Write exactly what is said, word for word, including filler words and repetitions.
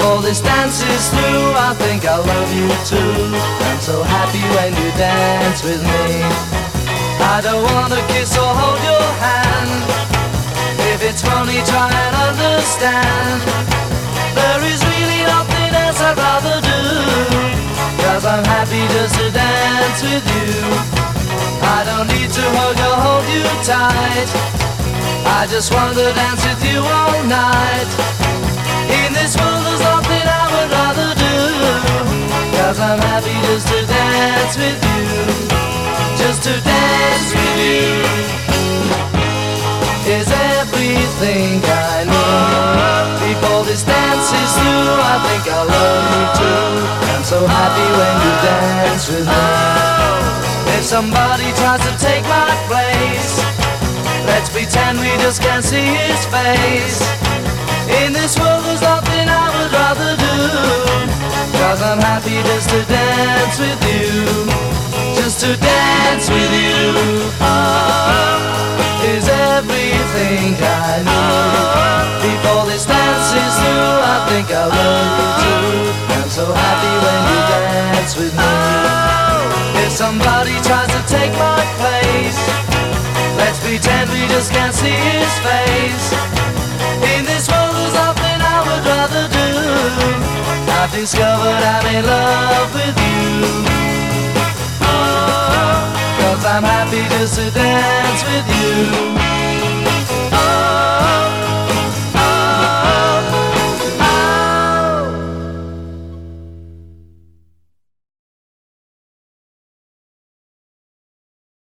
Before this dance is through, I think I love you too. I'm so happy when you dance with me. I don't wanna kiss or hold your hand. If it's funny, try and understand. There is really nothing else I'd rather do, 'cause I'm happy just to dance with you. I don't need to hug or hold you tight. I just want to dance with you all night. In this world there's nothing I would rather do, 'cause I'm happy just to dance with you. Just to dance with you is everything I need. Before this dance is through, I think I love you too. I'm so happy when you dance with me. If somebody tries to take my place, let's pretend we just can't see his face. In this world there's nothing I would rather do, 'cause I'm happy just to dance with you. Just to dance with you oh, is everything I need. Before this dance is through, I think I love you too. I'm so happy when you dance with me. If somebody tries to take my place, let's pretend we just can't see his face. In this world there's nothing I would rather do. I've discovered I'm in love with you. Oh, 'cause I'm happy just to dance with you.